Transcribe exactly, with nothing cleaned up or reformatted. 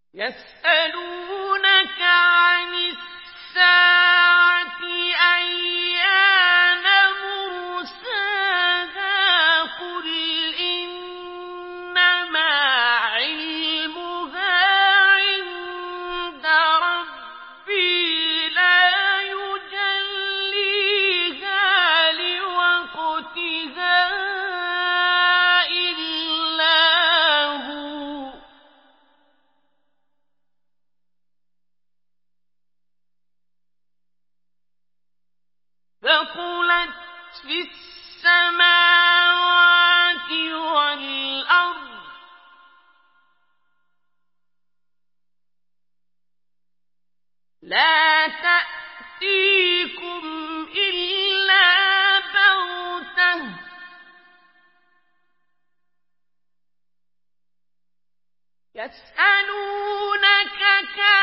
يسألونك عن الساعة أيان مرساها قل إنما علمها عند ربي لا يجليها لوقتها إلا هو ثقلت في السماوات والأرض لا تأتيكم إلا بغتة يسألونك